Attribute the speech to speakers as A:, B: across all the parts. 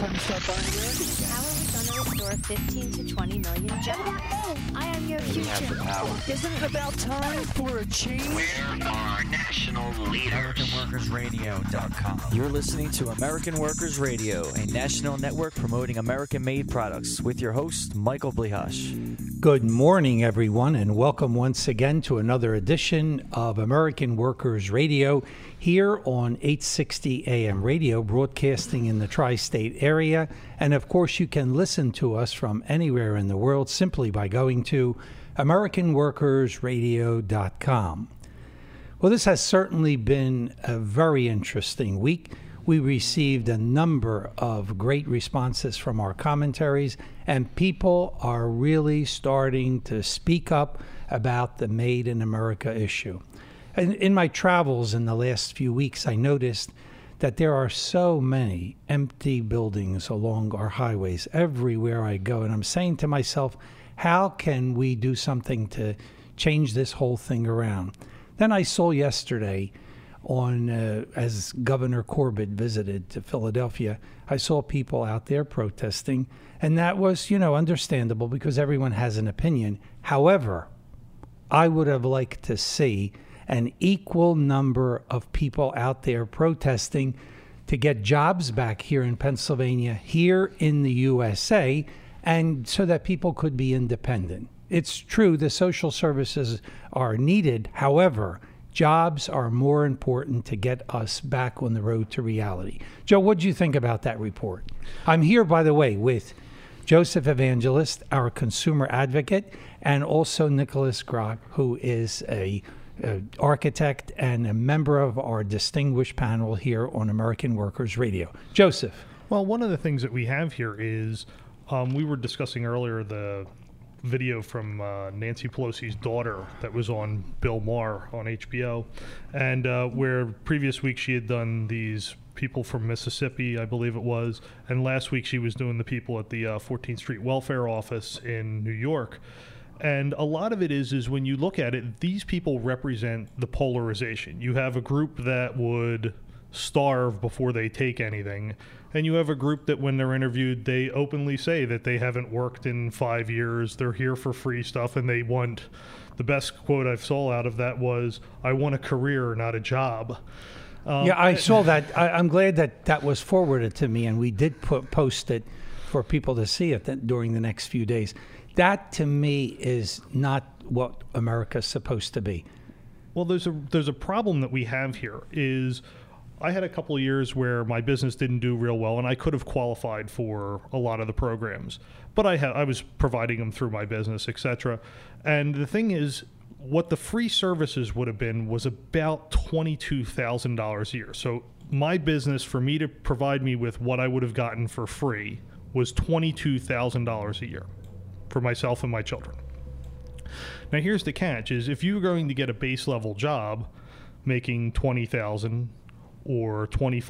A: time to start buying Randy.
B: How are we going to restore 15 to 20 million jobs? I am your future.
A: Isn't it about time for a change?
C: Where are our national leaders?
D: AmericanWorkersRadio.com. You're listening to American Workers Radio, a national network promoting American-made products, with your host, Michael Blihash.
E: Good morning, everyone, and welcome once again to another edition of American Workers Radio here on 860 AM radio, broadcasting in the tri-state area. And of course, you can listen to us from anywhere in the world simply by going to AmericanWorkersRadio.com. Well, this has certainly been a very interesting week. We received a number of great responses from our commentaries, and people are really starting to speak up about the Made in America issue. And in my travels in the last few weeks, I noticed that there are so many empty buildings along our highways everywhere I go. And I'm saying to myself, how can we do something to change this whole thing around? Then I saw yesterday as Governor Corbett visited to Philadelphia, I saw people out there protesting, and that was, understandable because everyone has an opinion. However, I would have liked to see an equal number of people out there protesting to get jobs back here in Pennsylvania, here in the USA, and so that people could be independent. It's true, the social services are needed. However, jobs are more important to get us back on the road to reality. Joe, what do you think about that report? I'm here, by the way, with Joseph Evangelist, our consumer advocate, and also Nicholas Grock, who is a architect and a member of our distinguished panel here on American Workers Radio. Joseph.
F: Well, one of the things that we have here is we were discussing earlier the video from Nancy Pelosi's daughter that was on Bill Maher on HBO, and where previous week she had done these people from Mississippi, I believe it was, and last week she was doing the people at the 14th Street Welfare Office in New York. And a lot of it is when you look at it, these people represent the polarization. You have a group that would starve before they take anything, and you have a group that when they're interviewed, they openly say that they haven't worked in 5 years, they're here for free stuff, and they want, the best quote I saw out of that was, "I want a career, not a job."
E: Yeah, I saw that. I'm glad that was forwarded to me, and we did post it for people to see it during the next few days. That, to me, is not what America's supposed to be.
F: Well, there's a problem that we have here is I had a couple of years where my business didn't do real well, and I could have qualified for a lot of the programs. But I was providing them through my business, etc. And the thing is, what the free services would have been was about $22,000 a year. So my business, for me to provide me with what I would have gotten for free, was $22,000 a year for myself and my children. Now here's the catch, is if you're going to get a base level job making $20,000 or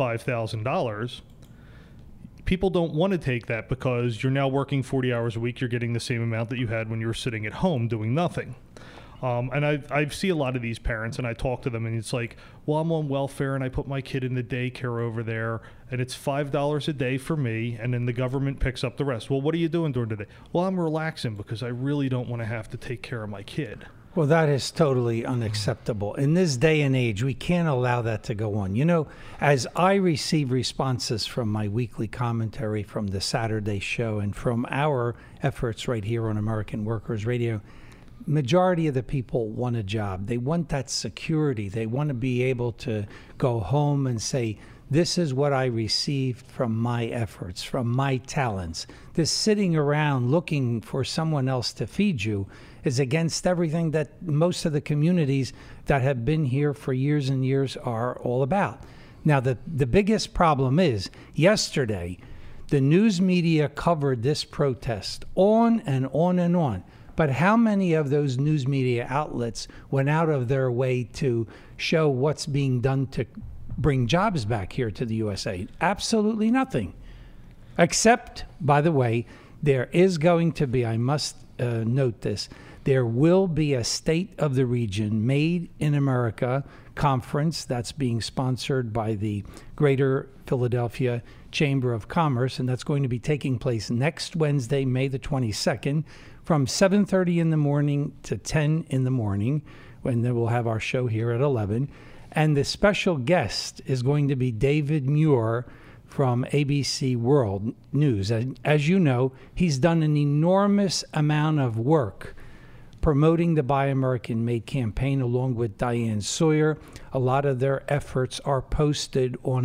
F: $25,000, people don't want to take that because you're now working 40 hours a week, you're getting the same amount that you had when you were sitting at home doing nothing. And I see a lot of these parents, and I talk to them, and it's like, well, I'm on welfare, and I put my kid in the daycare over there, and it's $5 a day for me, and then the government picks up the rest. Well, what are you doing during the day? Well, I'm relaxing because I really don't want to have to take care of my kid.
E: Well, that is totally unacceptable. In this day and age, we can't allow that to go on. As I receive responses from my weekly commentary from the Saturday show and from our efforts right here on American Workers Radio, majority of the people want a job. They want that security. They want to be able to go home and say, this is what I received from my efforts, from my talents. This sitting around looking for someone else to feed you is against everything that most of the communities that have been here for years and years are all about. Now, the biggest problem is yesterday, the news media covered this protest on and on and on. But how many of those news media outlets went out of their way to show what's being done to bring jobs back here to the USA? Absolutely nothing. Except, by the way, there is going to be, I must note this, there will be a State of the Region Made in America conference that's being sponsored by the Greater Philadelphia Chamber of Commerce, and that's going to be taking place next Wednesday, May the 22nd, from 7:30 in the morning to 10 in the morning, when then we'll have our show here at 11. And the special guest is going to be David Muir from ABC World News. And as you know, he's done an enormous amount of work promoting the Buy American Made campaign along with Diane Sawyer. A lot of their efforts are posted on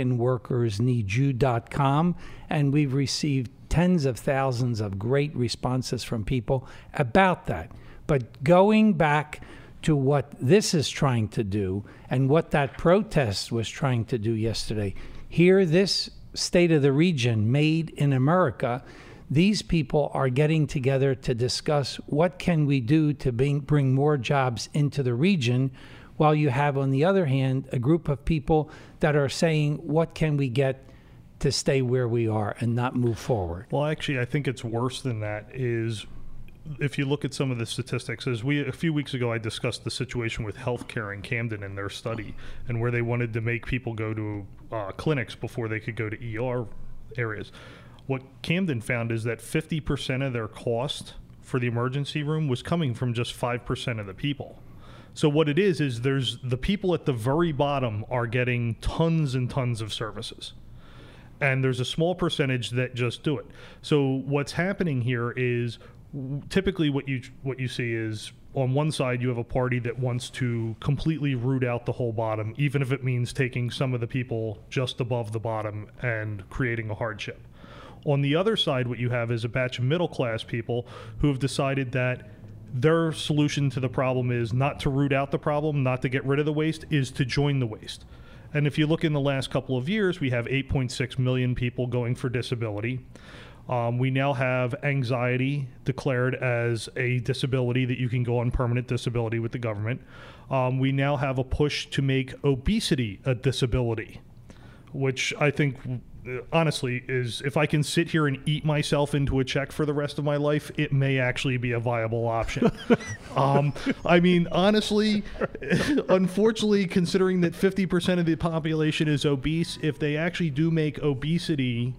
E: AmericanWorkersNeedYou.com, and we've received tens of thousands of great responses from people about that. But going back to what this is trying to do and what that protest was trying to do yesterday, here, this State of the Region, Made in America, these people are getting together to discuss what can we do to bring more jobs into the region, while you have, on the other hand, a group of people that are saying, what can we get to stay where we are and not move forward?
F: Well, actually, I think it's worse than that. Is if you look at some of the statistics, a few weeks ago I discussed the situation with healthcare in Camden in their study, and where they wanted to make people go to clinics before they could go to ER areas. What Camden found is that 50% of their cost for the emergency room was coming from just 5% of the people. So what it is there's the people at the very bottom are getting tons and tons of services, and there's a small percentage that just do it. So what's happening here is typically what you see is, on one side you have a party that wants to completely root out the whole bottom, even if it means taking some of the people just above the bottom and creating a hardship. On the other side, what you have is a batch of middle class people who have decided that their solution to the problem is not to root out the problem, not to get rid of the waste, is to join the waste. And if you look in the last couple of years, we have 8.6 million people going for disability. We now have anxiety declared as a disability that you can go on permanent disability with the government. We now have a push to make obesity a disability, which I think, honestly, is, if I can sit here and eat myself into a check for the rest of my life, it may actually be a viable option. I mean, honestly, unfortunately, considering that 50% of the population is obese, if they actually do make obesity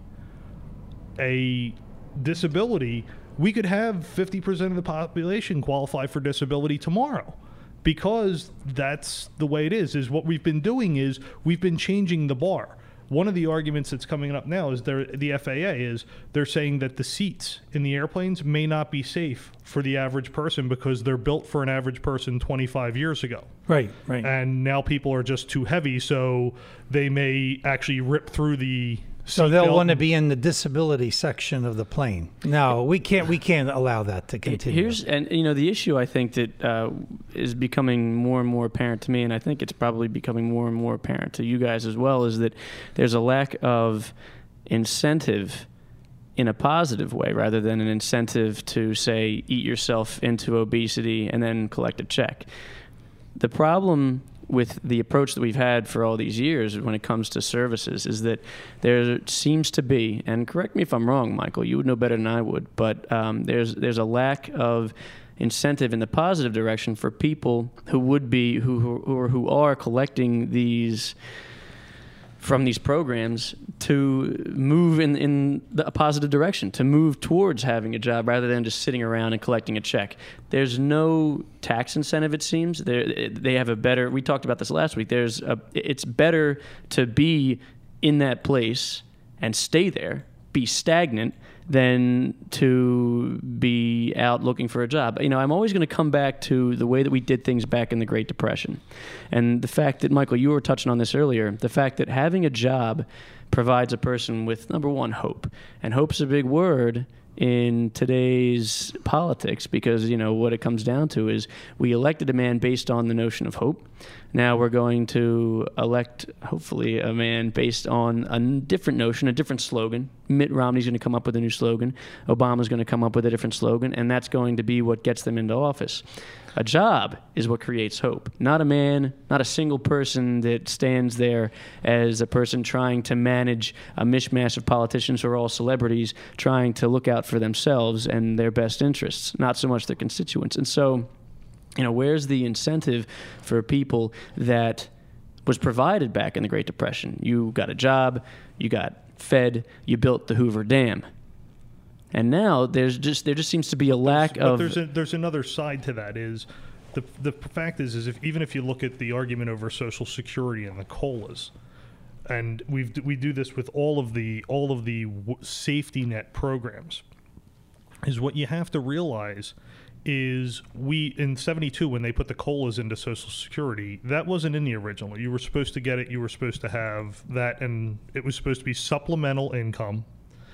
F: a disability, we could have 50% of the population qualify for disability tomorrow, because that's the way it is what we've been doing is we've been changing the bar. One of the arguments that's coming up now is the FAA is they're saying that the seats in the airplanes may not be safe for the average person because they're built for an average person 25 years ago.
E: Right.
F: And now people are just too heavy, so they may actually rip through the
E: So they'll want to be in the disability section of the plane. No, we can't allow that to continue.
G: The issue, I think, that is becoming more and more apparent to me, and I think it's probably becoming more and more apparent to you guys as well, is that there's a lack of incentive in a positive way, rather than an incentive to, say, eat yourself into obesity and then collect a check. The problem with the approach that we've had for all these years when it comes to services is that there seems to be, and correct me if I'm wrong, Michael, you would know better than I would, but there's a lack of incentive in the positive direction for people who are collecting these from these programs to move in a positive direction, to move towards having a job rather than just sitting around and collecting a check. There's no tax incentive, it seems. They have a better, we talked about this last week, it's better to be in that place and stay there, be stagnant, than to be out looking for a job. I'm always going to come back to the way that we did things back in the Great Depression. And the fact that, Michael, you were touching on this earlier, the fact that having a job provides a person with, number one, hope. And hope's a big word in today's politics, because what it comes down to is we elected a man based on the notion of hope. Now we're going to elect, hopefully, a man based on a different notion, a different slogan. Mitt Romney's going to come up with a new slogan. Obama's going to come up with a different slogan, and that's going to be what gets them into office. A job is what creates hope, not a man, not a single person that stands there as a person trying to manage a mishmash of politicians who are all celebrities, trying to look out for themselves and their best interests, not so much their constituents. And so Where's the incentive for people that was provided back in the Great Depression? You got a job, you got fed, you built the Hoover Dam. And now there just seems to be a lack of...
F: There's another side to that is the fact is even if you look at the argument over Social Security and the COLAs, and we do this with all of the safety net programs, is what you have to realize is in 72 when they put the COLAs into Social Security, that wasn't in the original. You were supposed to get it, you were supposed to have that, and it was supposed to be supplemental income.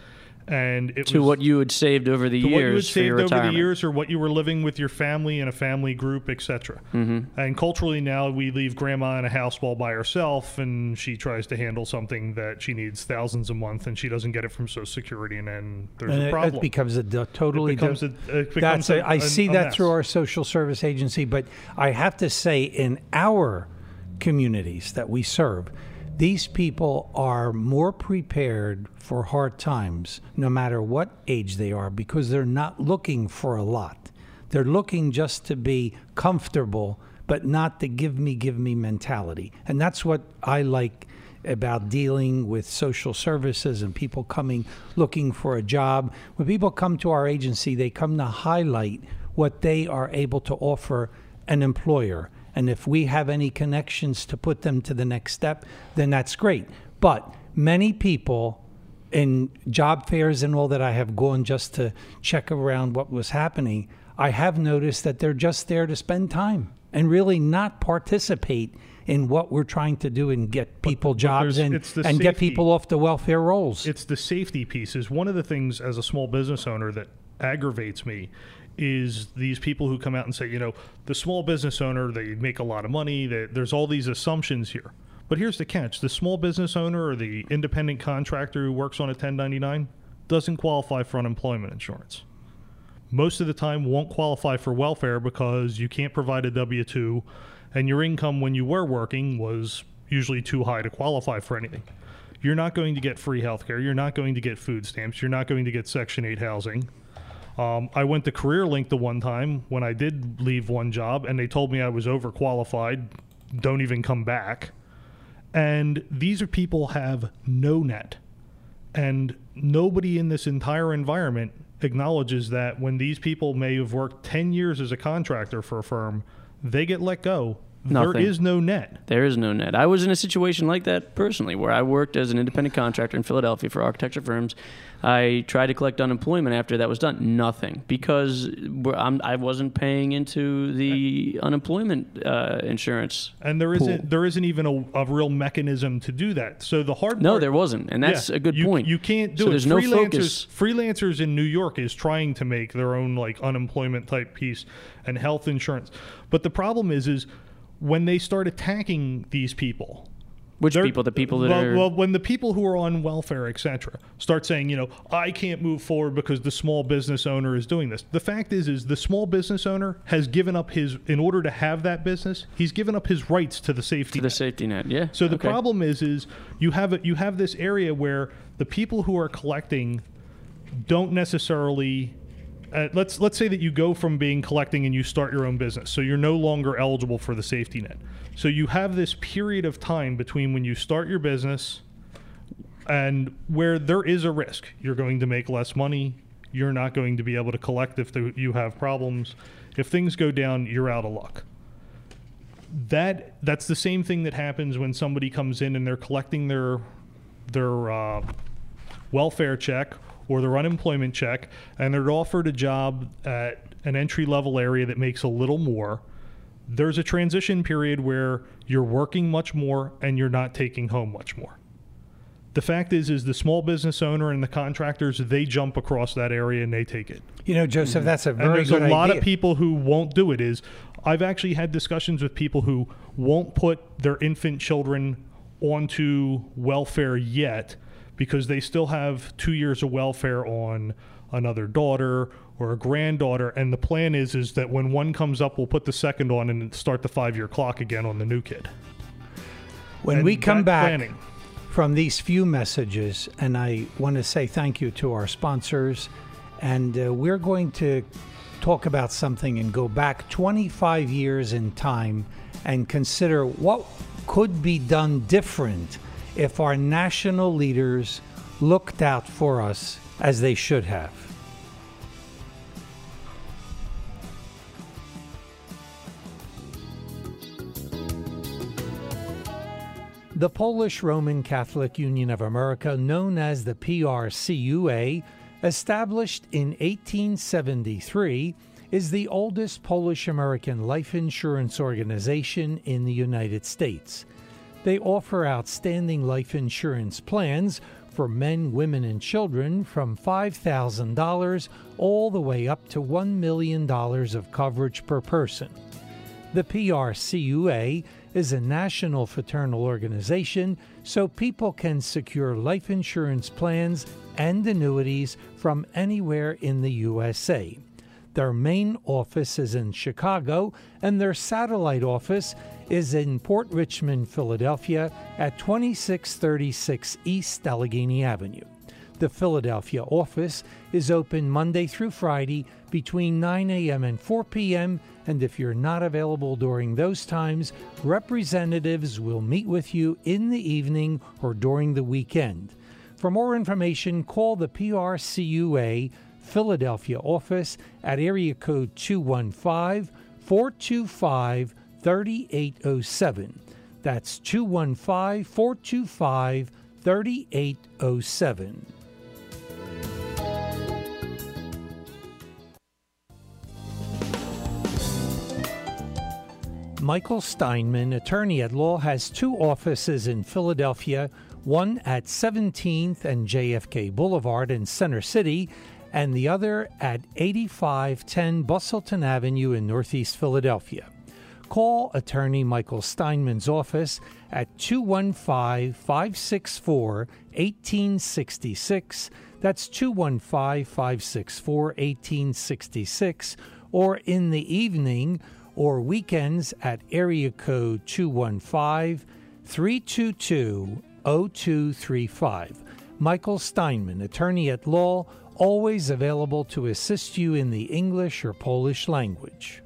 F: And it was
G: what you had saved over the years,
F: what you had
G: for your
F: saved over
G: retirement.
F: the years, or what you were living with your family in a family group, etc.
G: Mm-hmm.
F: And culturally now we leave grandma in a house all by herself, and she tries to handle something that she needs thousands a month, and she doesn't get it from Social Security, and then there's a problem.
E: It becomes totally different. I see
F: a
E: that
F: mess.
E: through our social service agency, but I have to say in our communities that we serve, these people are more prepared for hard times, no matter what age they are, because they're not looking for a lot. They're looking just to be comfortable, but not the give me mentality. And that's what I like about dealing with social services and people coming looking for a job. When people come to our agency, they come to highlight what they are able to offer an employer. And if we have any connections to put them to the next step, then that's great. But many people in job fairs and all that I have gone just to check around what was happening, I have noticed that they're just there to spend time and really not participate in what we're trying to do and get people jobs and get people off the welfare rolls.
F: It's the safety piece. Is one of the things as a small business owner that aggravates me is these people who come out and say, the small business owner, they make a lot of money, there's all these assumptions here. But here's the catch. The small business owner or the independent contractor who works on a 1099 doesn't qualify for unemployment insurance. Most of the time won't qualify for welfare because you can't provide a W-2, and your income when you were working was usually too high to qualify for anything. You're not going to get free health care. You're not going to get food stamps. You're not going to get Section 8 housing. I went to CareerLink the one time when I did leave one job, and they told me I was overqualified. Don't even come back. And these are people have no net. And nobody in this entire environment acknowledges that when these people may have worked 10 years as a contractor for a firm, they get let go.
G: Nothing.
F: There is no net.
G: There is no net. I was in a situation like that personally, where I worked as an independent contractor in Philadelphia for architecture firms. I tried to collect unemployment after that was done. Nothing, because I wasn't paying into the unemployment insurance.
F: And there isn't even a real mechanism to do that. So the hard part,
G: no, there wasn't, and that's a good point.
F: You can't do
G: so
F: it.
G: There's no focus.
F: Freelancers in New York is trying to make their own unemployment type piece and health insurance, but the problem is when they start attacking these people.
G: Which people? The people that are...
F: Well, when the people who are on welfare, etc., start saying, I can't move forward because the small business owner is doing this. The fact is the small business owner has given up in order to have that business, he's given up his rights to the safety net.
G: To the safety net, yeah.
F: So the problem is you have this area where the people who are collecting don't necessarily... let's say that you go from being collecting and you start your own business, so you're no longer eligible for the safety net. So you have this period of time between when you start your business and where there is a risk. You're going to make less money. You're not going to be able to collect if you have problems. If things go down, you're out of luck. That's the same thing that happens when somebody comes in and they're collecting their welfare check or their unemployment check, and they're offered a job at an entry-level area that makes a little more. There's a transition period where you're working much more and you're not taking home much more. The fact is the small business owner and the contractors, they jump across that area and they take it.
E: Joseph, that's a very good idea.
F: And there's a lot of people who won't do it. I've actually had discussions with people who won't put their infant children onto welfare yet because they still have 2 years of welfare on another daughter or a granddaughter, and the plan is that when one comes up, we'll put the second on and start the 5-year clock again on the new kid.
E: When we come back from these few messages, and I want to say thank you to our sponsors, and we're going to talk about something and go back 25 years in time and consider what could be done different if our national leaders looked out for us as they should have. The Polish Roman Catholic Union of America, known as the PRCUA, established in 1873, is the oldest Polish-American life insurance organization in the United States. They offer outstanding life insurance plans for men, women, and children from $5,000 all the way up to $1 million of coverage per person. The PRCUA is a national fraternal organization, so people can secure life insurance plans and annuities from anywhere in the USA. Their main office is in Chicago, and their satellite office is in Port Richmond, Philadelphia, at 2636 East Allegheny Avenue. The Philadelphia office is open Monday through Friday between 9 a.m. and 4 p.m., and if you're not available during those times, representatives will meet with you in the evening or during the weekend. For more information, call the PRCUA Philadelphia office at area code 215-425-3807. That's 215-425-3807. Michael Steinman, attorney at law, has two offices in Philadelphia, one at 17th and JFK Boulevard in Center City, and the other at 8510 Bustleton Avenue in Northeast Philadelphia. Call attorney Michael Steinman's office at 215-564-1866. That's 215-564-1866, or in the evening or weekends at area code 215-322-0235. Michael Steinman, attorney at law, always available to assist you in the English or Polish language.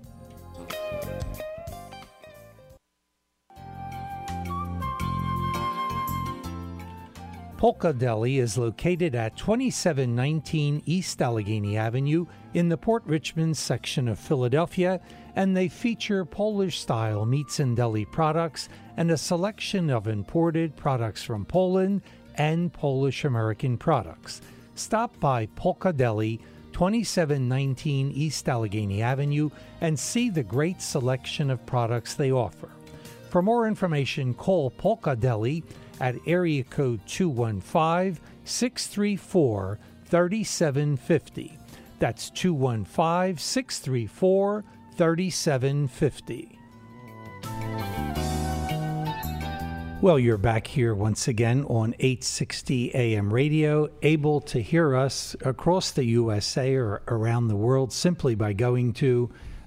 E: Polka Deli is located at 2719 East Allegheny Avenue in the Port Richmond section of Philadelphia, and they feature Polish-style meats and deli products and a selection of imported products from Poland and Polish-American products. Stop by Polka Deli, 2719 East Allegheny Avenue, and see the great selection of products they offer. For more information, call Polka Deli at area code 215-634-3750. That's 215-634-3750. Well, you're back here once again on 860 AM radio, able to hear us across the USA or around the world simply by going to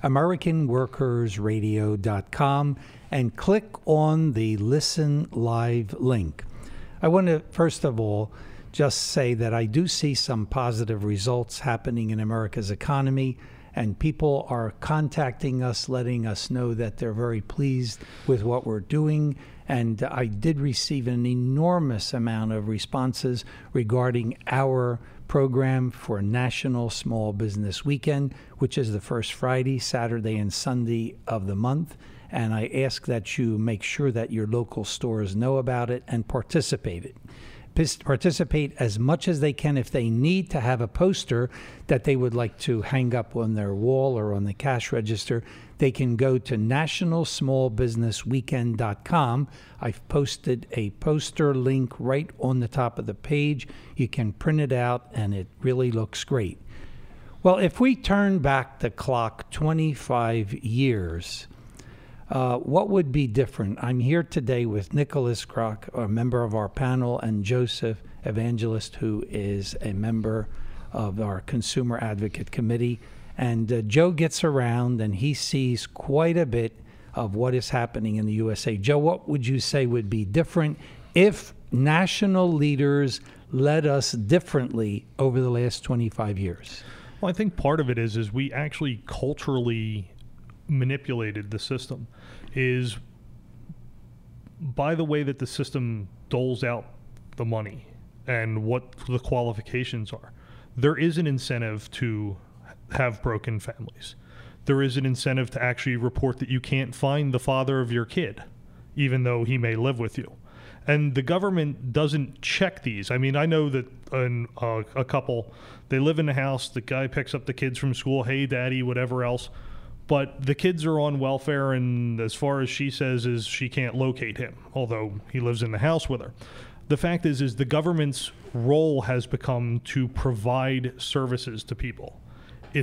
E: AmericanWorkersRadio.com and click on the Listen Live link. I want to, first of all, just say that I do see some positive results happening in America's economy, and people are contacting us, letting us know that they're very pleased with what we're doing. And I did receive an enormous amount of responses regarding our program for National Small Business Weekend, which is the first Friday, Saturday, and Sunday of the month. And I ask that you make sure that your local stores know about it and participate as much as they can. If they need to have a poster that they would like to hang up on their wall or on the cash register, they can go to nationalsmallbusinessweekend.com. I've posted a poster link right on the top of the page. You can print it out, and it really looks great. Well, if we turn back the clock 25 years, what would be different? I'm here today with Nicholas Kroc, a member of our panel, and Joseph Evangelist, who is a member of our Consumer Advocate Committee. And Joe gets around and he sees quite a bit of what is happening in the USA. Joe, what would you say would be different if national leaders led us differently over the last 25 years?
F: Well, I think part of it is we actually culturally manipulated the system, is by the way that the system doles out the money and what the qualifications are. There is an incentive to have broken families. There is an incentive to actually report that you can't find the father of your kid, even though he may live with you. And the government doesn't check these. I mean, I know that a couple, they live in the house, the guy picks up the kids from school, hey, daddy, whatever else. But the kids are on welfare, and as far as she says is she can't locate him, although he lives in the house with her. The fact is the government's role has become to provide services to people. They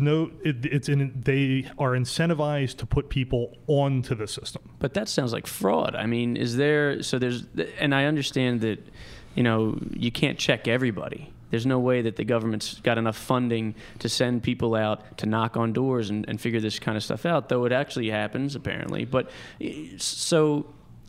F: are incentivized to put people onto the system.
G: But that sounds like fraud. I mean, and I understand that, you can't check everybody. There's no way that the government's got enough funding to send people out to knock on doors and figure this kind of stuff out, though it actually happens, apparently. But so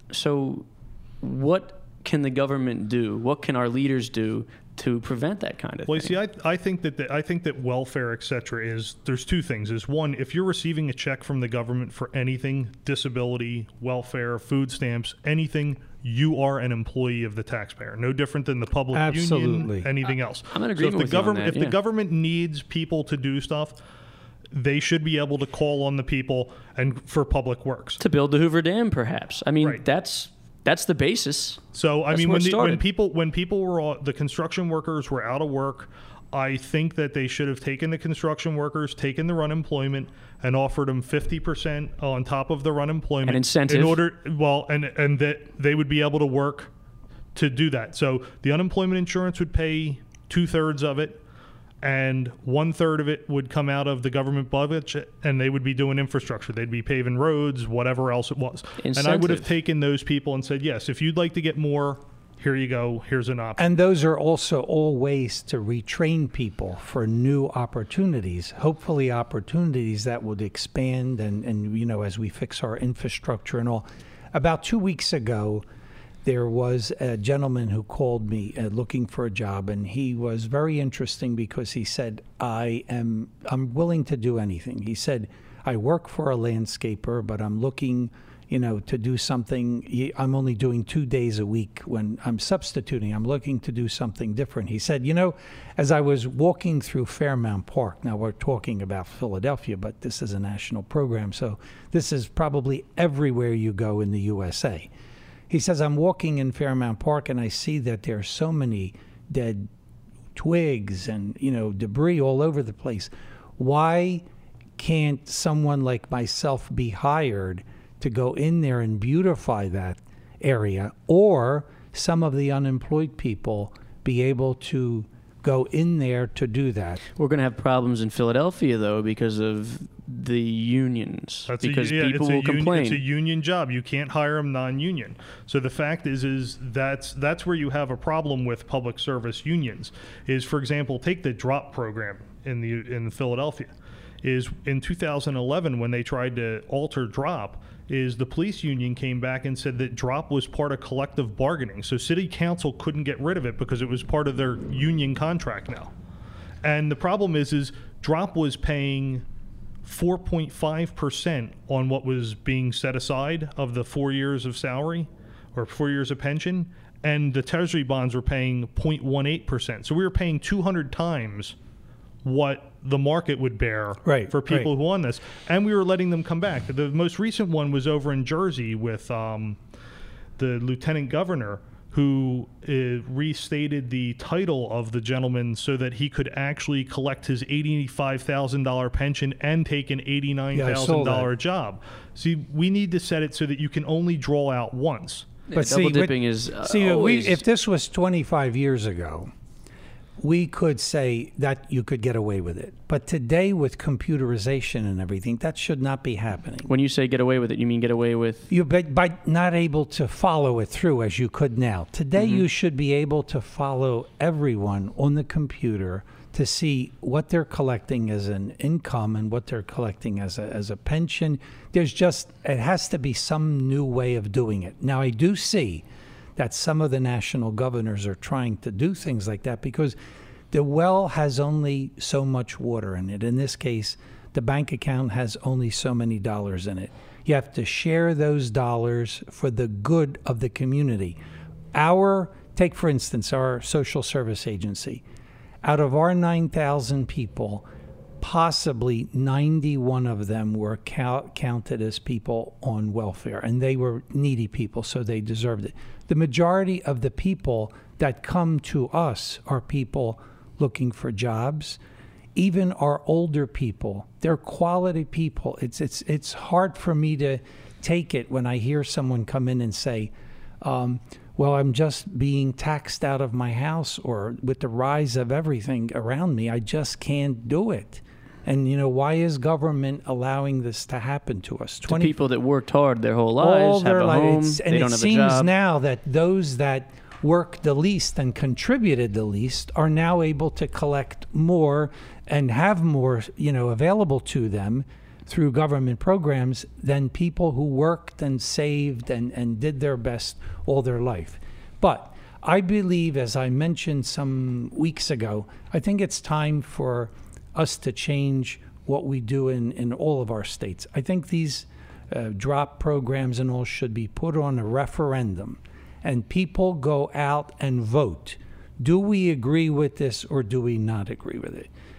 G: what can the government do? What can our leaders do to prevent that kind of thing?
F: Well, see, I think that welfare, et cetera, there's two things. Is one, if you're receiving a check from the government for anything, disability, welfare, food stamps, anything, you are an employee of the taxpayer. No different than the public union, anything else.
G: I'm in agreement with you on that,
F: if the government needs people to do stuff, they should be able to call on the people and for public works.
G: To build the Hoover Dam, perhaps. I mean,
F: right.
G: That's the basis.
F: So I
G: That's
F: mean,
G: where
F: when people were the construction workers were out of work, I think that they should have taken the construction workers, taken the unemployment, and offered them 50% on top of the unemployment,
G: an incentive,
F: and that they would be able to work to do that. So the unemployment insurance would pay 2/3 of it, and 1/3 of it would come out of the government budget, and they would be doing infrastructure. They'd be paving roads, whatever else it was.
G: Incentive.
F: And I would have taken those people and said, yes, if you'd like to get more, here you go, here's an option.
E: And those are also all ways to retrain people for new opportunities, hopefully opportunities that would expand and as we fix our infrastructure and all. About 2 weeks ago, there was a gentleman who called me looking for a job, and he was very interesting because he said, I'm willing to do anything. He said, I work for a landscaper, but I'm looking, to do something. I'm only doing 2 days a week when I'm substituting. I'm looking to do something different. He said, as I was walking through Fairmount Park, now we're talking about Philadelphia, but this is a national program, so this is probably everywhere you go in the USA. He says, I'm walking in Fairmount Park and I see that there are so many dead twigs and, debris all over the place. Why can't someone like myself be hired to go in there and beautify that area, or some of the unemployed people be able to go in there to do that?
G: We're going to have problems in Philadelphia, though, because of the unions. People will complain.
F: It's a union job. You can't hire them non-union. So the fact is that's where you have a problem with public service unions. Is, for example, take the DROP program in Philadelphia. Is in 2011 when they tried to alter DROP, is the police union came back and said that DROP was part of collective bargaining. So city council couldn't get rid of it because it was part of their union contract now. And the problem is DROP was paying 4.5% on what was being set aside of the 4 years of salary or 4 years of pension, and the treasury bonds were paying 0.18%. So we were paying 200 times what the market would bear for people who won this, and we were letting them come back. The most recent one was over in Jersey with the lieutenant governor, who restated the title of the gentleman so that he could actually collect his $85,000 pension and take an $89,000 job. See, we need to set it so that you can only draw out once.
E: But
G: double dipping is always...
E: if this was 25 years ago, we could say that you could get away with it. But today, with computerization and everything, that should not be happening.
G: When you say get away with it, you mean get away with...
E: By not able to follow it through as you could now. Today, you should be able to follow everyone on the computer to see what they're collecting as an income and what they're collecting as a pension. It has to be some new way of doing it. Now, I do see that some of the national governors are trying to do things like that because The well has only so much water in it. In this case, the bank account has only so many dollars in it. You have to share those dollars for the good of the community. Take for instance, our social service agency. Out of our 9,000 people, possibly 91 of them were counted as people on welfare, and they were needy people, so they deserved it. The majority of the people that come to us are people looking for jobs. Even our older people, they're quality people. It's hard for me to take it when I hear someone come in and say, well, I'm just being taxed out of my house, or with the rise of everything around me, I just can't do it. And, why is government allowing this to happen to us?
G: To people that worked hard their whole lives, have a home, they don't have a job.
E: And it seems now that those that worked the least and contributed the least are now able to collect more and have more, available to them through government programs than people who worked and saved and did their best all their life. But I believe, as I mentioned some weeks ago, I think it's time for us to change what we do in all of our states. I think these drop programs and all should be put on a referendum, and people go out and vote. Do we agree with this or do we not agree with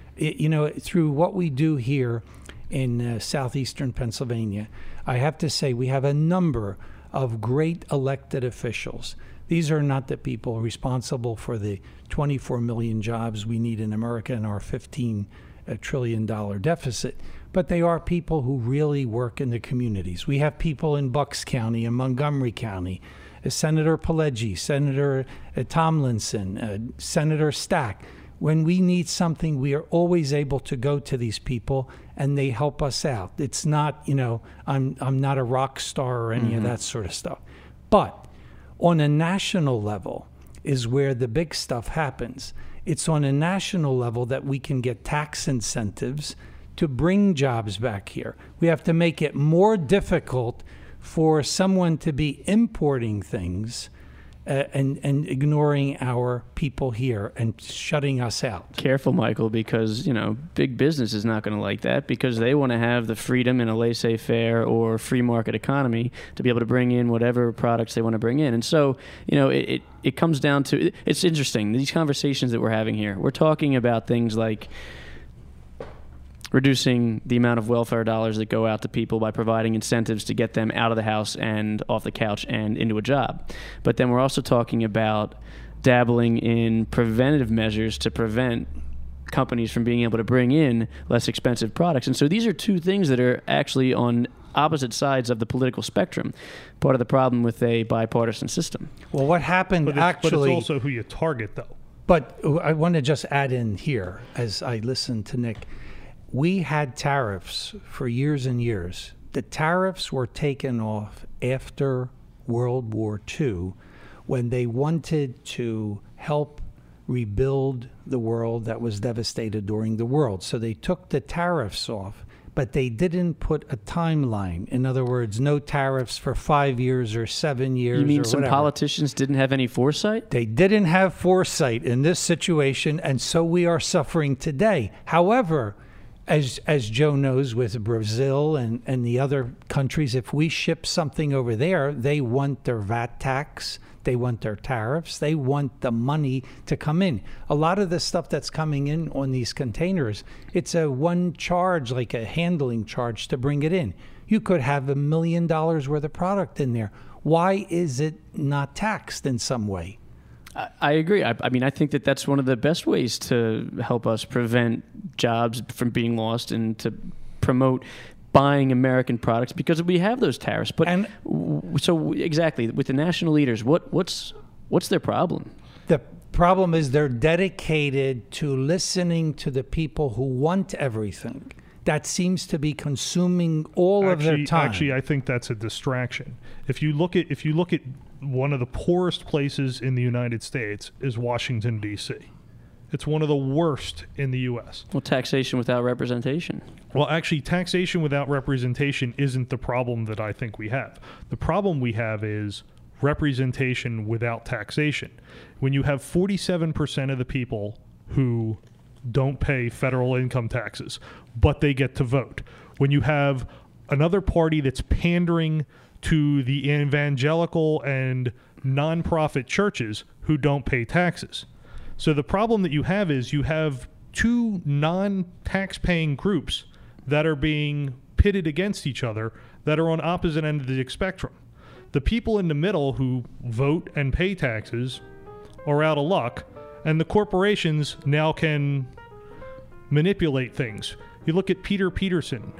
E: it? Through what we do here in southeastern Pennsylvania, I have to say we have a number of great elected officials. These are not the people responsible for the 24 million jobs we need in America and our $15 trillion deficit, but they are people who really work in the communities. We have people in Bucks County and Montgomery County, Senator Pileggi, Senator Tomlinson, Senator Stack. When we need something, we are always able to go to these people, and they help us out. It's not, I'm not a rock star or any of that sort of stuff. But on a national level is where the big stuff happens. It's on a national level that we can get tax incentives to bring jobs back here. We have to make it more difficult for someone to be importing things and ignoring our people here and shutting us out.
G: Careful, Michael, because, big business is not going to like that, because they want to have the freedom in a laissez-faire or free market economy to be able to bring in whatever products they want to bring in. And so, it comes down to, it's interesting, these conversations that we're having here, we're talking about things like reducing the amount of welfare dollars that go out to people by providing incentives to get them out of the house and off the couch and into a job. But then we're also talking about dabbling in preventative measures to prevent companies from being able to bring in less expensive products. And so these are two things that are actually on opposite sides of the political spectrum, part of the problem with a bipartisan system.
E: Well, what happened
F: But it's also who you target, though.
E: But I want to just add in here, as I listened to Nick, we had tariffs for years and years. The tariffs were taken off after World War II when they wanted to help rebuild the world that was devastated during the war. So they took the tariffs off, but they didn't put a timeline. In other words, no tariffs for 5 years or 7 years.
G: You mean
E: or
G: some
E: whatever.
G: politicians didn't have any foresight?
E: They didn't have foresight in this situation, and so we are suffering today. However, as Joe knows, with Brazil and the other countries, if we ship something over there, they want their VAT tax, they want their tariffs, they want the money to come in. A lot of the stuff that's coming in on these containers, it's a one charge, like a handling charge to bring it in. You could have $1 million worth of product in there. Why is it not taxed in some way?
G: I agree. I mean, I think that that's one of the best ways to help us prevent jobs from being lost and to promote buying American products, because we have those tariffs. But so exactly, with the national leaders, what's their problem?
E: The problem is they're dedicated to listening to the people who want everything. That seems to be consuming all of their time.
F: Actually, I think that's a distraction. If you look at one of the poorest places in the United States is Washington, D.C. It's one of the worst in the U.S.
G: Well, taxation without representation.
F: Well, actually, taxation without representation isn't the problem that I think we have. The problem we have is representation without taxation. When you have 47% of the people who don't pay federal income taxes, but they get to vote. When you have another party that's pandering to the evangelical and nonprofit churches who don't pay taxes. So the problem that you have is you have two non-tax-paying groups that are being pitted against each other that are on opposite ends of the spectrum. The people in the middle who vote and pay taxes are out of luck, and the corporations now can manipulate things. You look at Peter Peterson,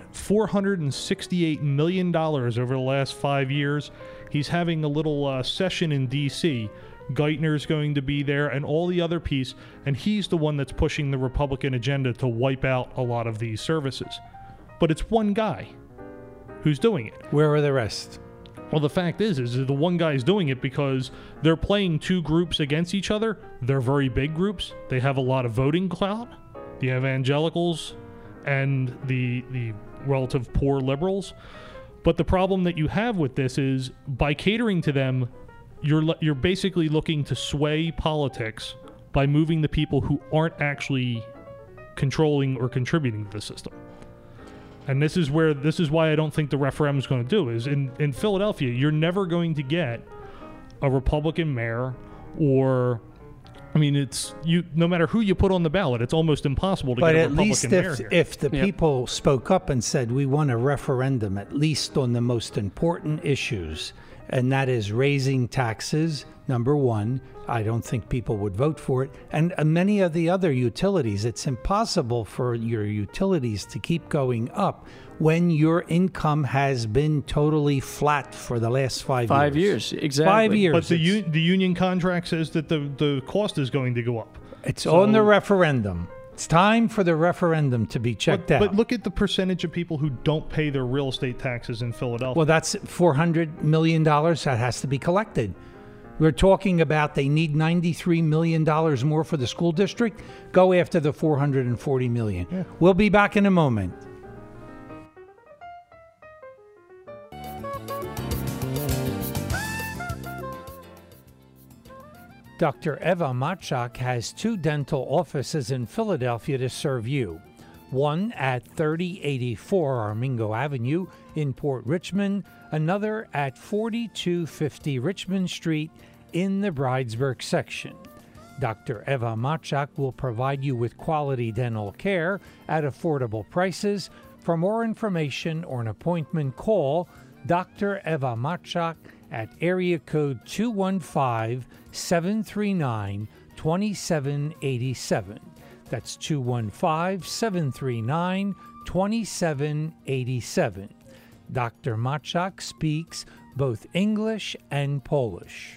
F: $468 million over the last 5 years. He's having a little session in D.C. Geithner's going to be there and all the other piece, and he's the one that's pushing the Republican agenda to wipe out a lot of these services. But it's one guy who's doing it.
E: Where are the rest?
F: Well, the fact is the one guy's doing it because they're playing two groups against each other. They're very big groups. They have a lot of voting clout, the evangelicals and the relative poor liberals. But the problem that you have with this is by catering to them, you're basically looking to sway politics by moving the people who aren't actually controlling or contributing to the system. And this is why I don't think the referendum is going to do is in Philadelphia, you're never going to get a Republican mayor or, I mean, it's you. No matter who you put on the ballot, it's almost impossible to get a Republican mayor here.
E: But at least if the people spoke up and said, we want a referendum, at least on the most important issues, and that is raising taxes, number one, I don't think people would vote for it. And many of the other utilities, it's impossible for your utilities to keep going up when your income has been totally flat for the last 5 years.
G: 5 years, exactly.
E: 5 years.
F: But the union contract says that the cost is going to go up.
E: It's on the referendum. It's time for the referendum to be checked out.
F: But look at the percentage of people who don't pay their real estate taxes in Philadelphia.
E: Well, that's $400 million that has to be collected. We're talking about they need $93 million more for the school district. Go after the $440 million. Yeah. We'll be back in a moment. Dr. Eva Machak has 2 dental offices in Philadelphia to serve you. One at 3084 Armingo Avenue in Port Richmond, another at 4250 Richmond Street in the Bridesburg section. Dr. Eva Machak will provide you with quality dental care at affordable prices. For more information or an appointment, call Dr. Eva Machak at area code 215-739-2787. That's 215-739-2787. Dr. Machak speaks both English and Polish.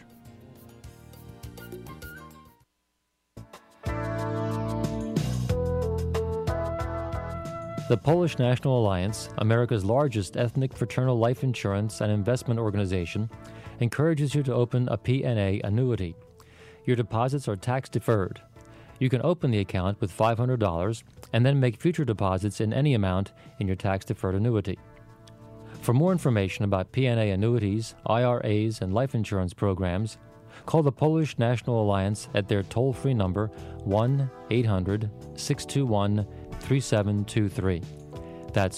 H: The Polish National Alliance, America's largest ethnic fraternal life insurance and investment organization, encourages you to open a P&A annuity. Your deposits are tax-deferred. You can open the account with $500 and then make future deposits in any amount in your tax-deferred annuity. For more information about P&A annuities, IRAs, and life insurance programs, call the Polish National Alliance at their toll-free number 1-800-621-3723. That's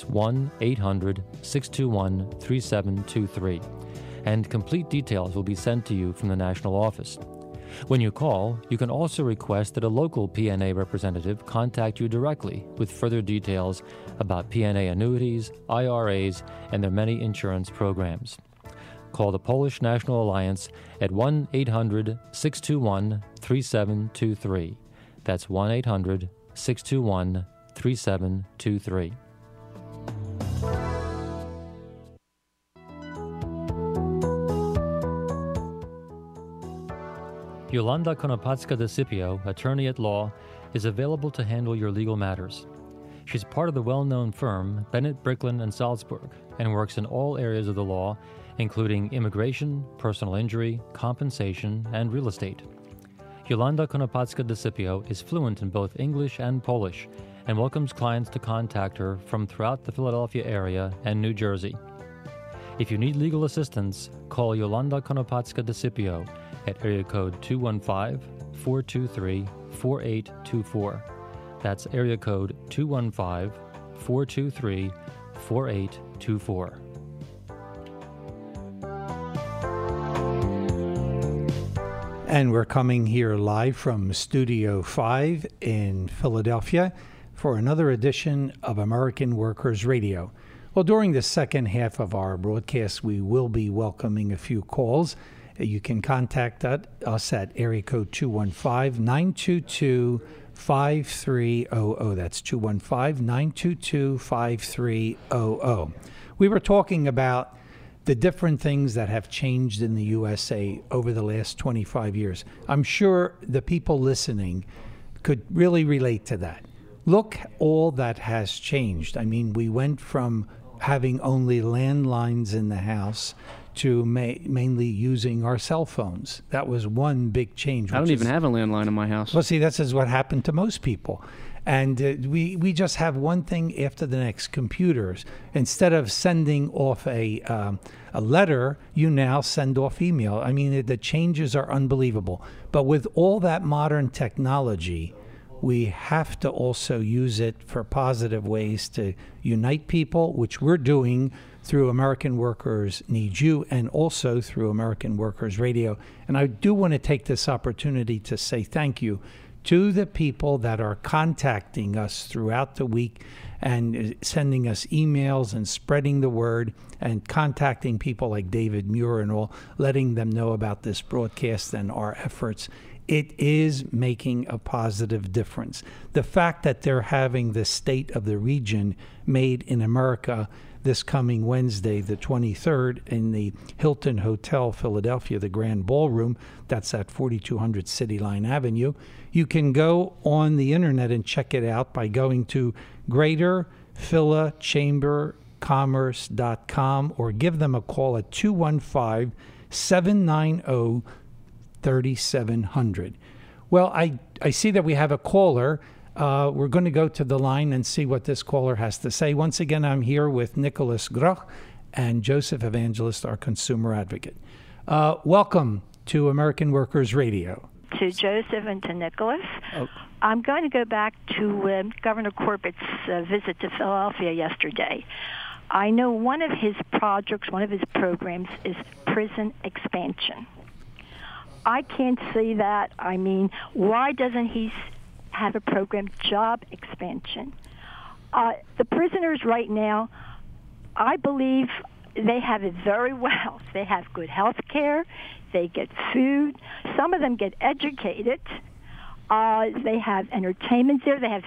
H: 1-800-621-3723. And complete details will be sent to you from the national office. When you call, you can also request that a local P&A representative contact you directly with further details about P&A annuities, IRAs, and their many insurance programs. Call the Polish National Alliance at 1-800-621-3723. That's 1-800-621-3723. Yolanda Konopacka-DeCipio, attorney at law, is available to handle your legal matters. She's part of the well-known firm Bennett, Bricklin & Salzburg and works in all areas of the law, including immigration, personal injury, compensation, and real estate. Yolanda Konopacka-DeCipio is fluent in both English and Polish and welcomes clients to contact her from throughout the Philadelphia area and New Jersey. If you need legal assistance, call Yolanda Konopacka-DeCipio at area code 215-423-5400. 215-423-4824. That's area code 215-423-4824.
E: And we're coming here live from Studio 5 in Philadelphia for another edition of American Workers Radio. Well, during the second half of our broadcast, we will be welcoming a few calls. You can contact us at area code 215-922-5300. That's 215-922-5300. We were talking about the different things that have changed in the USA over the last 25 years. I'm sure the people listening could really relate to that. Look, all that has changed. I mean, we went from having only landlines in the house to mainly using our cell phones. That was one big change.
G: I don't even have a landline in my house.
E: Well, see, this is what happened to most people. And we just have one thing after the next. Computers. Instead of sending off a letter, you now send off email. I mean, the changes are unbelievable. But with all that modern technology, we have to also use it for positive ways to unite people, which we're doing through American Workers Need You and also through American Workers Radio. And I do want to take this opportunity to say thank you to the people that are contacting us throughout the week and sending us emails and spreading the word and contacting people like David Muir and all, letting them know about this broadcast and our efforts. It is making a positive difference. The fact that they're having the State of the Region Made in America this coming Wednesday, the 23rd, in the Hilton Hotel, Philadelphia, the Grand Ballroom. That's at 4200 City Line Avenue. You can go on the internet and check it out by going to greaterphilachambercommerce.com or give them a call at 215-790-3700. Well, I see that we have a caller. We're going to go to the line and see what this caller has to say. Once again, I'm here with Nicholas Groch and Joseph Evangelist, our consumer advocate. Welcome to American Workers Radio.
I: To Joseph and to Nicholas.
E: Oh.
I: I'm going to go back to Governor Corbett's visit to Philadelphia yesterday. I know one of his projects, one of his programs is prison expansion. I can't see that. I mean, why doesn't he have a program, job expansion? The prisoners right now, I believe they have it very well. They have good health care. They get food. Some of them get educated. They have entertainment there. They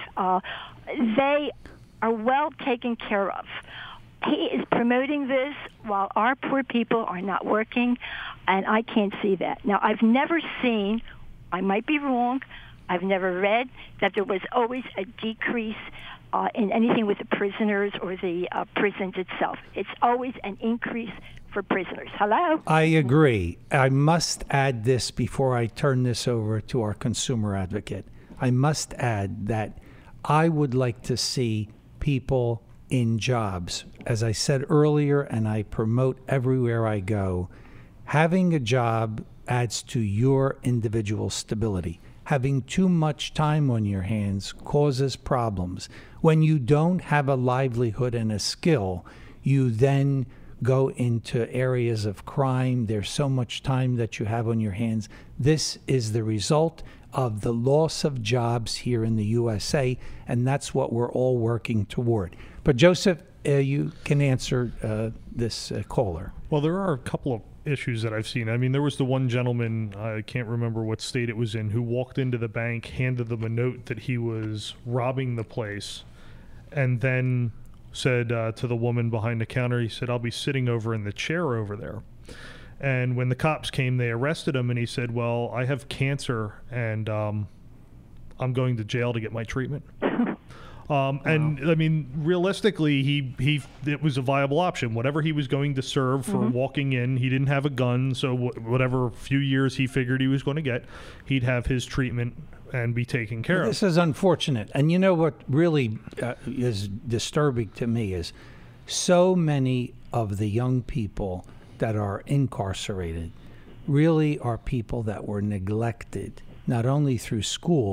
I: are well taken care of. He is promoting this while our poor people are not working, and I can't see that. Now, I've never seen, I might be wrong, I've never read that there was always a decrease in anything with the prisoners or the prisons itself. It's always an increase for prisoners. Hello?
E: I agree. I must add this before I turn this over to our consumer advocate. I must add that I would like to see people in jobs. As I said earlier, and I promote everywhere I go, having a job adds to your individual stability. Having too much time on your hands causes problems. When you don't have a livelihood and a skill, you then go into areas of crime. There's so much time that you have on your hands. This is the result of the loss of jobs here in the USA, and that's what we're all working toward. But Joseph, you can answer this caller.
F: Well, there are a couple of issues that I've seen. I mean, there was the one gentleman, I can't remember what state it was in, who walked into the bank, handed them a note that he was robbing the place, and then said to the woman behind the counter, he said, "I'll be sitting over in the chair over there." And when the cops came, they arrested him, and he said, "Well, I have cancer, and I'm going to jail to get my treatment." And I mean, realistically, it was a viable option. Whatever he was going to serve for walking in, he didn't have a gun, so whatever few years he figured he was going to get, he'd have his treatment and be taken care of.
E: This is unfortunate. And you know what really is disturbing to me is so many of the young people that are incarcerated really are people that were neglected, not only through school,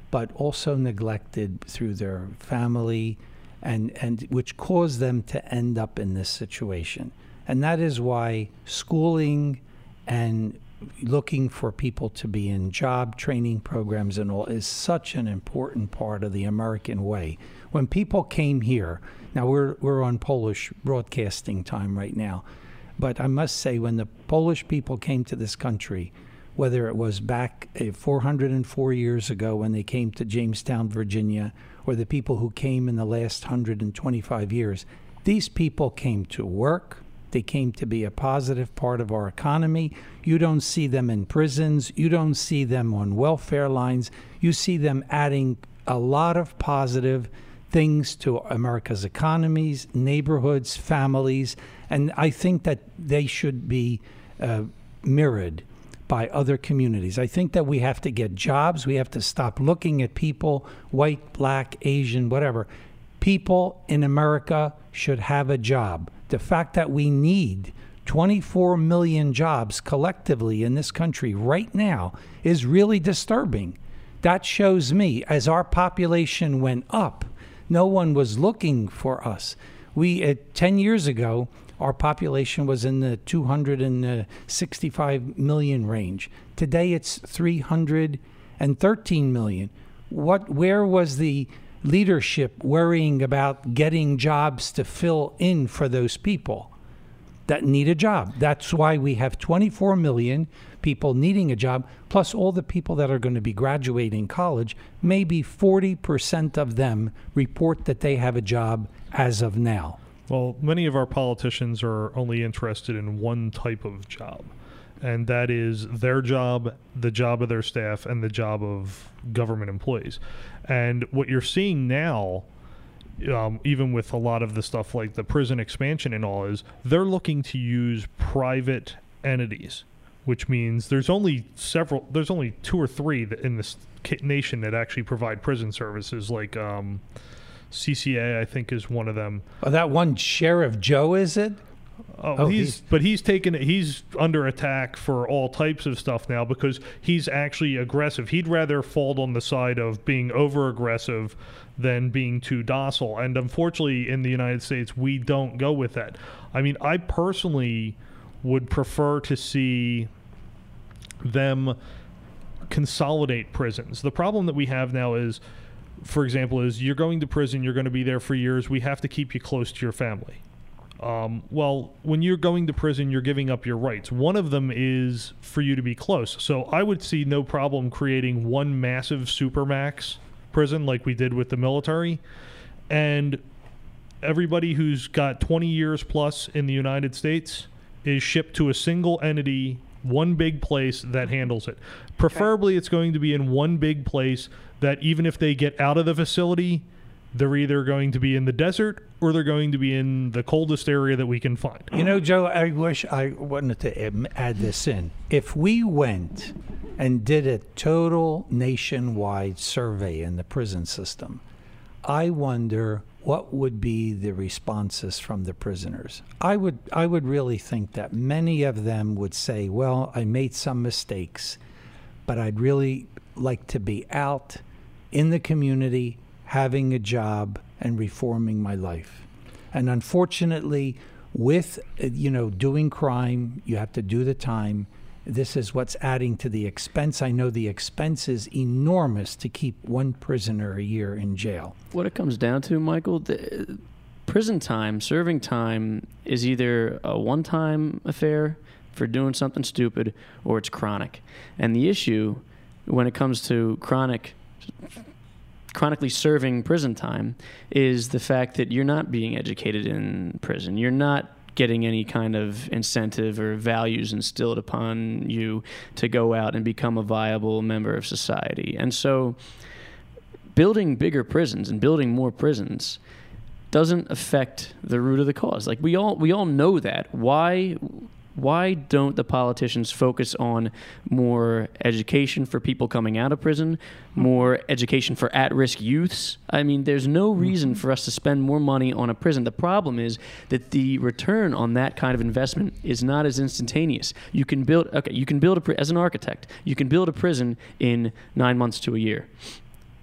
E: but also neglected through their family, and which caused them to end up in this situation. And that is why schooling and looking for people to be in job training programs and all is such an important part of the American way. When people came here, now we're on Polish broadcasting time right now, but I must say when the Polish people came to this country, whether it was back 404 years ago when they came to Jamestown, Virginia, or the people who came in the last 125 years, these people came to work. They came to be a positive part of our economy. You don't see them in prisons. You don't see them on welfare lines. You see them adding a lot of positive things to America's economies, neighborhoods, families, and I think that they should be mirrored by other communities. I think that we have to get jobs. We have to stop looking at people, white, black, Asian, whatever. People in America should have a job. The fact that we need 24 million jobs collectively in this country right now is really disturbing. That shows me, as our population went up, no one was looking for us. 10 years ago, our population was in the 265 million range. Today it's 313 million. Where was the leadership worrying about getting jobs to fill in for those people that need a job? That's why we have 24 million people needing a job, plus all the people that are going to be graduating college. Maybe 40% of them report that they have a job as of now.
F: Well, many of our politicians are only interested in one type of job, and that is their job, the job of their staff, and the job of government employees. And what you're seeing now, even with a lot of the stuff like the prison expansion and all, is they're looking to use private entities, which means there's only 2 or 3 in this nation that actually provide prison services, like CCA, I think, is one of them.
E: Oh, that one Sheriff Joe, is it?
F: He's under attack for all types of stuff now because he's actually aggressive. He'd rather fall on the side of being over aggressive than being too docile. And unfortunately, in the United States, we don't go with that. I mean, I personally would prefer to see them consolidate prisons. The problem that we have now is, for example, is you're going to prison, you're going to be there for years. We have to keep you close to your family. Well, when you're going to prison, you're giving up your rights. One of them is for you to be close. So I would see no problem creating one massive supermax prison like we did with the military. And everybody who's got 20 years plus in the United States is shipped to a single entity, one big place that handles it. Preferably, it's going to be in one big place that even if they get out of the facility, they're either going to be in the desert or they're going to be in the coldest area that we can find.
E: You know, Joe, I wish I wanted to add this in. If we went and did a total nationwide survey in the prison system, I wonder what would be the responses from the prisoners. I would really think that many of them would say, well, I made some mistakes, but I'd really like to be out in the community, having a job, and reforming my life. And unfortunately, with doing crime, you have to do the time. This is what's adding to the expense. I know the expense is enormous to keep one prisoner a year in jail.
G: What it comes down to, Michael, the prison time, serving time, is either a one-time affair for doing something stupid, or it's chronic. And the issue when it comes to chronically serving prison time is the fact that you're not being educated in prison. You're not getting any kind of incentive or values instilled upon you to go out and become a viable member of society. And so building bigger prisons and building more prisons doesn't affect the root of the cause. Like we all know that. Why don't the politicians focus on more education for people coming out of prison, more education for at-risk youths? I mean, there's no reason for us to spend more money on a prison. The problem is that the return on that kind of investment is not as instantaneous. You can build as an architect, you can build a prison in 9 months to a year.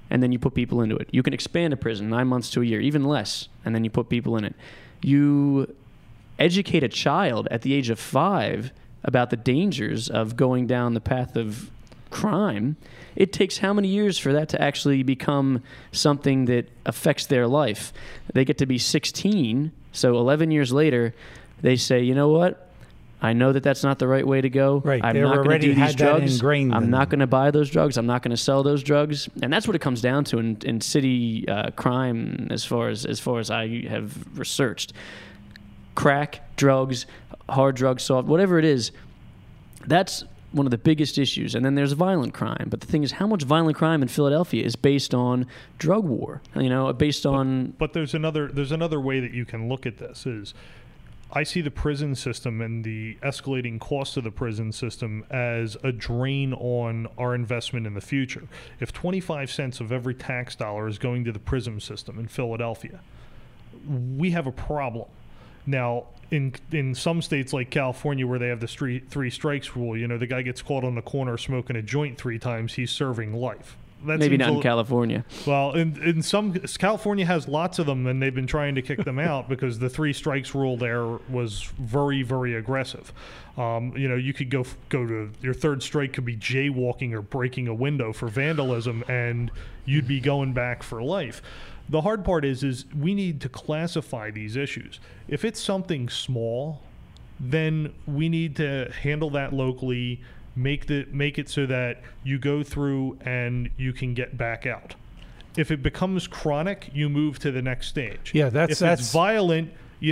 G: and then you put people into it. You can expand a prison 9 months to a year, even less, and then you put people in it. You educate a child at the age of 5 about the dangers of going down the path of crime. It takes how many years for that to actually become something that affects their life? They get to be 16, so 11 years later, they say, you know what? I know that that's not the right way to go.
E: Right.
G: I'm not going to do these drugs. I'm not going to buy those drugs. I'm not going to sell those drugs. And that's what it comes down to in city crime, as far as I have researched. Crack, drugs, hard drugs, soft, whatever it is. That's one of the biggest issues. And then there's violent crime. But the thing is, how much violent crime in Philadelphia is based on drug war? Based on.
F: But there's another way that you can look at this is. I see the prison system and the escalating cost of the prison system as a drain on our investment in the future. If 25 cents of every tax dollar is going to the prison system in Philadelphia, we have a problem. Now, in some states like California where they have the three strikes rule, the guy gets caught on the corner smoking a joint 3 times, he's serving life.
G: Maybe not in California.
F: Well, in some, California has lots of them, and they've been trying to kick them out because the 3 strikes rule there was very, very aggressive. You could go to your 3rd strike could be jaywalking or breaking a window for vandalism, and you'd be going back for life. The hard part is we need to classify these issues. If it's something small, then we need to handle that locally. Make it so that you go through and you can get back out. If it becomes chronic, you move to the next stage.
E: Yeah,
F: if it's violent, you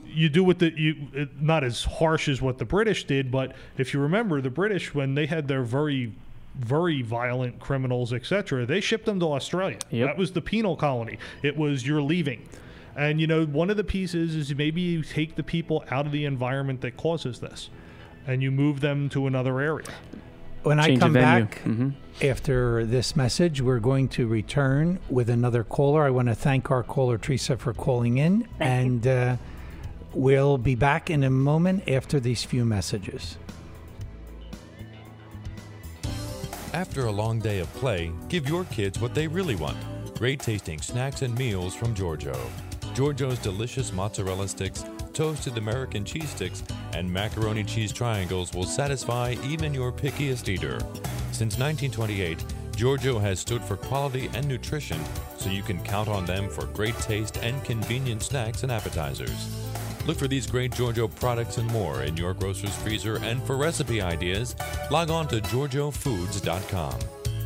F: do not as harsh as what the British did, but if you remember, the British, when they had their very, very violent criminals, etc., they shipped them to Australia.
G: Yep.
F: That was the penal colony. It was you're leaving. And one of the pieces is maybe you take the people out of the environment that causes this, and you move them to another area.
E: When I come back after this message, we're going to return with another caller. I want to thank our caller, Teresa, for calling in. And we'll be back in a moment after these few messages.
J: After a long day of play, give your kids what they really want. Great tasting snacks and meals from Giorgio. Giorgio's delicious mozzarella sticks, toasted American cheese sticks, and macaroni cheese triangles will satisfy even your pickiest eater. Since 1928, Giorgio has stood for quality and nutrition, so you can count on them for great taste and convenient snacks and appetizers. Look for these great Giorgio products and more in your grocer's freezer, and for recipe ideas, log on to giorgiofoods.com.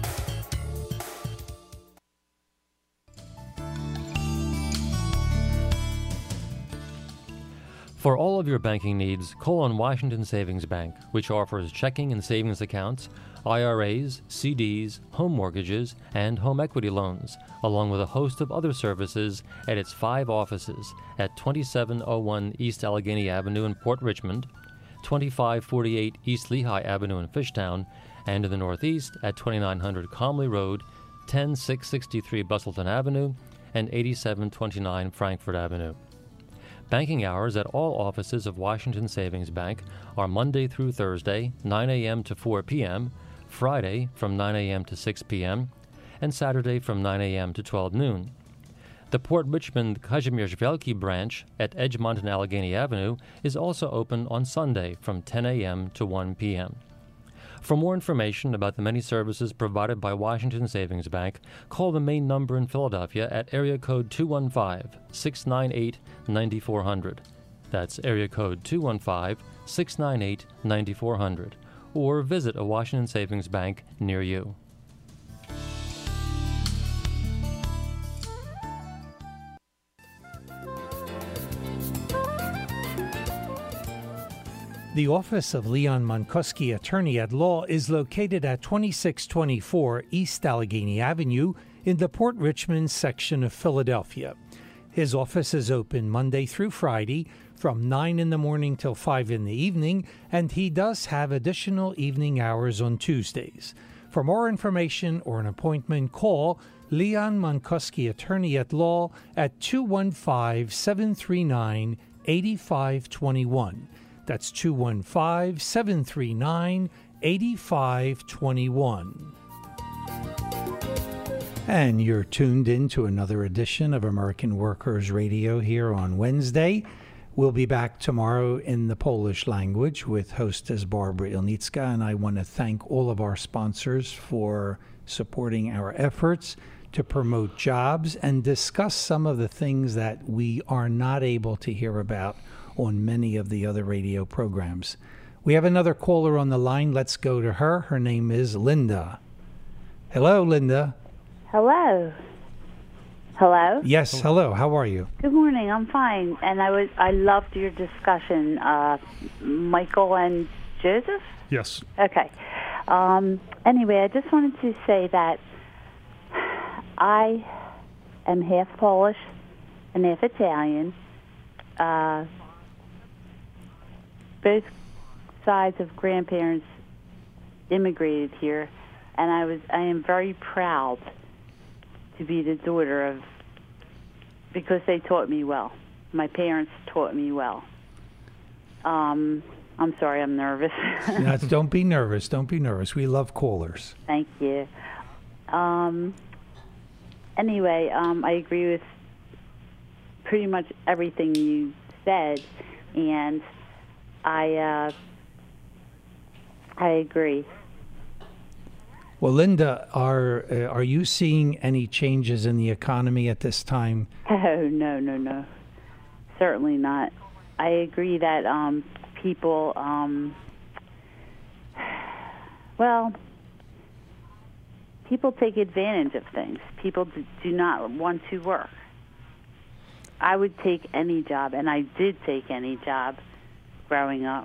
H: For all of your banking needs, call on Washington Savings Bank, which offers checking and savings accounts, IRAs, CDs, home mortgages, and home equity loans, along with a host of other services at its 5 offices at 2701 East Allegheny Avenue in Port Richmond, 2548 East Lehigh Avenue in Fishtown, and in the Northeast at 2900 Comley Road, 10663 Bustleton Avenue, and 8729 Frankfort Avenue. Banking hours at all offices of Washington Savings Bank are Monday through Thursday, 9 a.m. to 4 p.m., Friday from 9 a.m. to 6 p.m., and Saturday from 9 a.m. to 12 noon. The Port Richmond Kazimierz Wielki branch at Edgemont and Allegheny Avenue is also open on Sunday from 10 a.m. to 1 p.m. For more information about the many services provided by Washington Savings Bank, call the main number in Philadelphia at area code 215-698-9400. That's area code 215-698-9400. Or visit a Washington Savings Bank near you.
E: The office of Leon Monkowski, Attorney at Law, is located at 2624 East Allegheny Avenue in the Port Richmond section of Philadelphia. His office is open Monday through Friday from 9 in the morning till 5 in the evening, and he does have additional evening hours on Tuesdays. For more information or an appointment, call Leon Monkowski, Attorney at Law, at 215-739-8521. That's 215-739-8521. And you're tuned in to another edition of American Workers Radio here on Wednesday. We'll be back tomorrow in the Polish language with hostess Barbara Ilnicka, and I want to thank all of our sponsors for supporting our efforts to promote jobs and discuss some of the things that we are not able to hear about on many of the other radio programs. We have another caller on the line. Let's go to her. Her name is Linda. Hello, Linda.
K: Hello. Hello?
E: Yes, hello. How are you?
K: Good morning. I'm fine. And I loved your discussion, Michael and Joseph?
F: Yes.
K: Okay. Anyway, I just wanted to say that I am half Polish and half Italian. Both sides of grandparents immigrated here, and I am very proud to be the daughter of, because they taught me well. My parents taught me well. I'm sorry, I'm nervous.
E: Don't be nervous. Don't be nervous. We love callers.
K: Thank you. Anyway, I agree with pretty much everything you said, and I agree.
E: Well, Linda, are you seeing any changes in the economy at this time?
K: Oh, no. Certainly not. I agree that people, people take advantage of things. People do not want to work. I would take any job, and I did take any job growing up.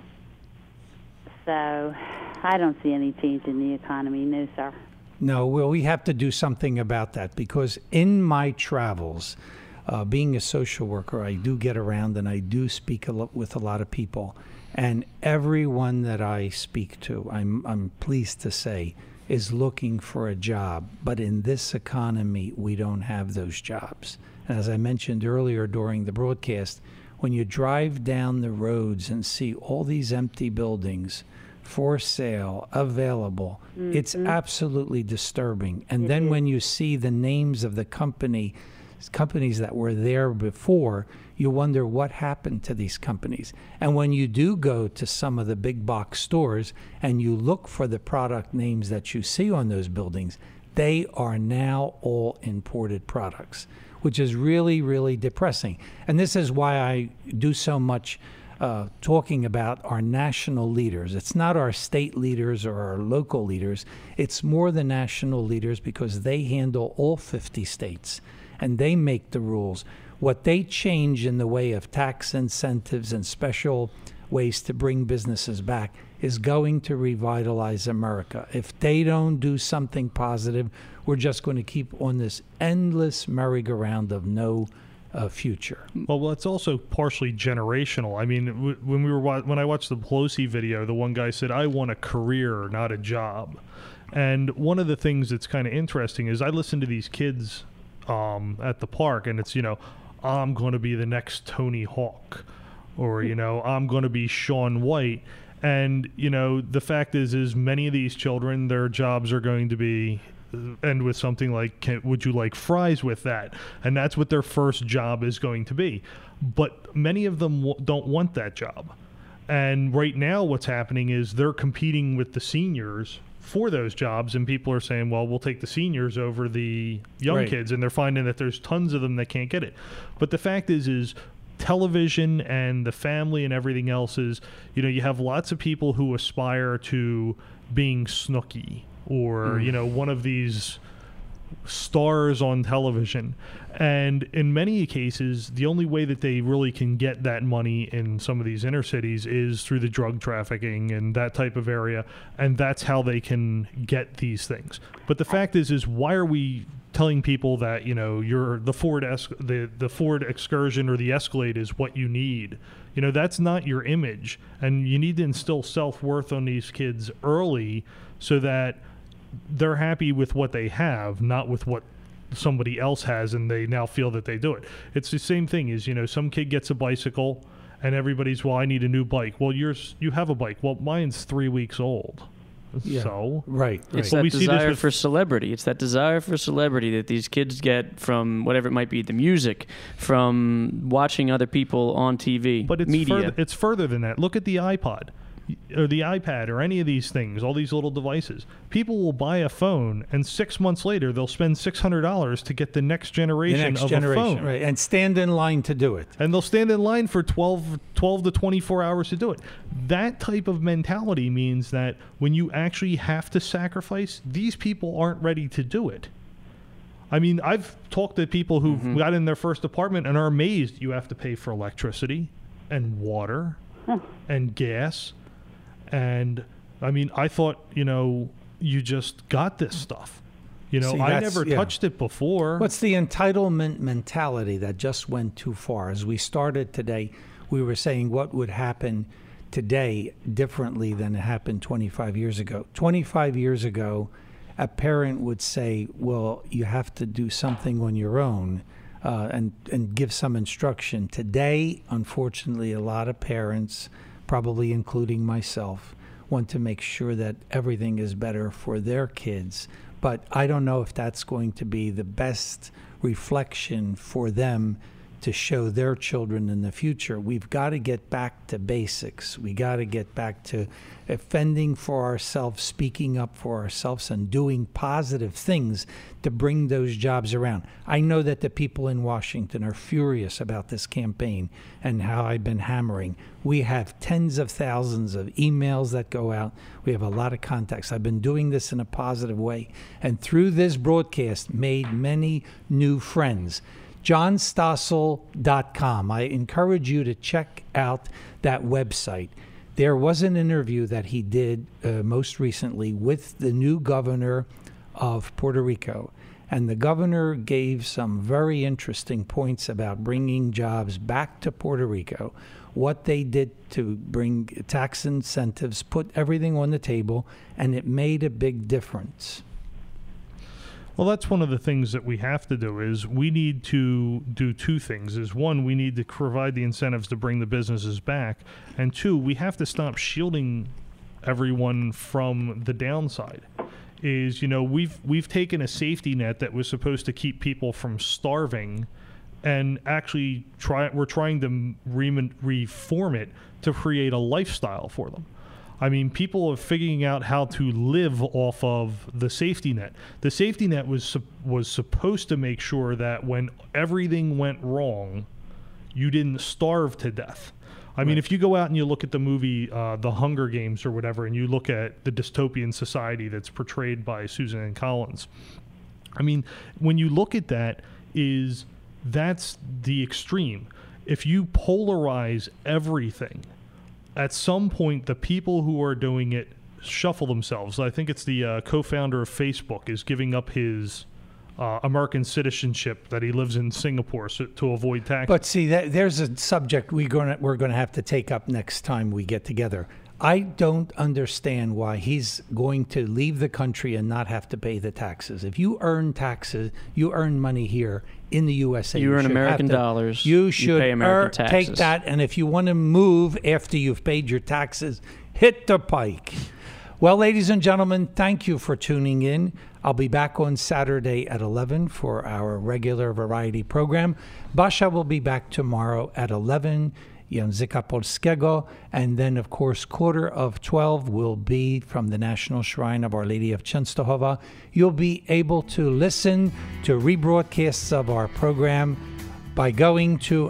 K: So I don't see any change in the economy, no, sir.
E: No, well, we have to do something about that, because in my travels, being a social worker, I do get around and I do speak with a lot of people. And everyone that I speak to, I'm pleased to say, is looking for a job. But in this economy, we don't have those jobs. And as I mentioned earlier during the broadcast, when you drive down the roads and see all these empty buildings for sale, available, it's absolutely disturbing. And then when you see the names of the companies that were there before, you wonder what happened to these companies. And when you do go to some of the big box stores and you look for the product names that you see on those buildings, they are now all imported products, which is really, really depressing. And this is why I do so much talking about our national leaders. It's not our state leaders or our local leaders. It's more the national leaders, because they handle all 50 states and they make the rules. What they change in the way of tax incentives and special ways to bring businesses back is going to revitalize America. If they don't do something positive, we're just going to keep on this endless merry-go-round of no future.
F: Well, it's also partially generational. I mean, when I watched the Pelosi video, the one guy said, "I want a career, not a job." And one of the things that's kind of interesting is I listen to these kids at the park, and it's, I'm going to be the next Tony Hawk, or, I'm going to be Shaun White. And, the fact is many of these children, their jobs are going to be end with something like, would you like fries with that? And that's what their first job is going to be. But many of them don't want that job. And right now what's happening is they're competing with the seniors for those jobs, and people are saying, well, we'll take the seniors over the young kids, and they're finding that there's tons of them that can't get it. But the fact is television and the family and everything else is, you have lots of people who aspire to being Snooki or, one of these stars on television. And in many cases, the only way that they really can get that money in some of these inner cities is through the drug trafficking and that type of area. And that's how they can get these things. But the fact is why are we telling people that, you're the Ford Excursion or the Escalade is what you need? That's not your image. And you need to instill self-worth on these kids early so that they're happy with what they have, not with what somebody else has, and they now feel that they do it. It's the same thing as, some kid gets a bicycle and everybody's, well, I need a new bike. Well, you have a bike. Well, mine's 3 weeks old.
E: Yeah.
F: So
E: right.
G: It's
F: But
G: that
F: we see this
G: desire
F: with-
G: for celebrity. It's that desire for celebrity that these kids get from whatever it might be, the music, from watching other people on TV,
F: But it's
G: media.
F: it's further than that. Look at the iPod or the iPad or any of these things, all these little devices. People will buy a phone, and 6 months later, they'll spend $600 to get the next generation of a phone.
E: Right, and stand in line to do it.
F: And they'll stand in line for 12 to 24 hours to do it. That type of mentality means that when you actually have to sacrifice, these people aren't ready to do it. I mean, I've talked to people who got in their first apartment and are amazed you have to pay for electricity and water and gas. And, I mean, I thought, you just got this stuff.
E: See,
F: I never touched it before.
E: What's the entitlement mentality that just went too far? As we started today, we were saying what would happen today differently than it happened 25 years ago. 25 years ago, a parent would say, well, you have to do something on your own and give some instruction. Today, unfortunately, a lot of parents, probably including myself, want to make sure that everything is better for their kids. But I don't know if that's going to be the best reflection for them to show their children in the future. We've got to get back to basics. We got to get back to fending for ourselves, speaking up for ourselves, and doing positive things to bring those jobs around. I know that the people in Washington are furious about this campaign and how I've been hammering. We have tens of thousands of emails that go out. We have a lot of contacts. I've been doing this in a positive way, and through this broadcast, made many new friends. JohnStossel.com. I encourage you to check out that website. There was an interview that he did most recently with the new governor of Puerto Rico. And the governor gave some very interesting points about bringing jobs back to Puerto Rico, what they did to bring tax incentives, put everything on the table, and it made a big difference.
F: Well, that's one of the things that we have to do is we need to do two things. Is one, we need to provide the incentives to bring the businesses back. And two, we have to stop shielding everyone from the downside. Is, we've taken a safety net that was supposed to keep people from starving and actually we're trying to reform it to create a lifestyle for them. I mean, people are figuring out how to live off of the safety net. The safety net was supposed to make sure that when everything went wrong, you didn't starve to death. I mean, if you go out and you look at the movie The Hunger Games or whatever, and you look at the dystopian society that's portrayed by Susan Ann Collins, I mean, when you look at that, that's the extreme. If you polarize everything, at some point, the people who are doing it shuffle themselves. I think it's the co-founder of Facebook is giving up his American citizenship that he lives in Singapore to avoid taxes.
E: But see, there's a subject we're going to have to take up next time we get together. I don't understand why he's going to leave the country and not have to pay the taxes. If you earn taxes, you earn money here in the USA.
G: You earn American dollars.
E: You should
G: pay American taxes.
E: take that, and if you want to move after you've paid your taxes, hit the pike. Well, ladies and gentlemen, thank you for tuning in. I'll be back on Saturday at 11 for our regular variety program. Basha will be back tomorrow at 11. Języka Polskiego, and then, of course, 11:45 will be from the National Shrine of Our Lady of Częstochowa. You'll be able to listen to rebroadcasts of our program by going to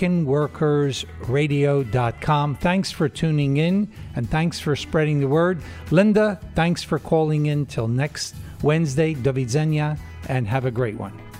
E: AmericanWorkersRadio.com. Thanks for tuning in, and thanks for spreading the word. Linda, thanks for calling in. Till next Wednesday, do widzenia, and have a great one.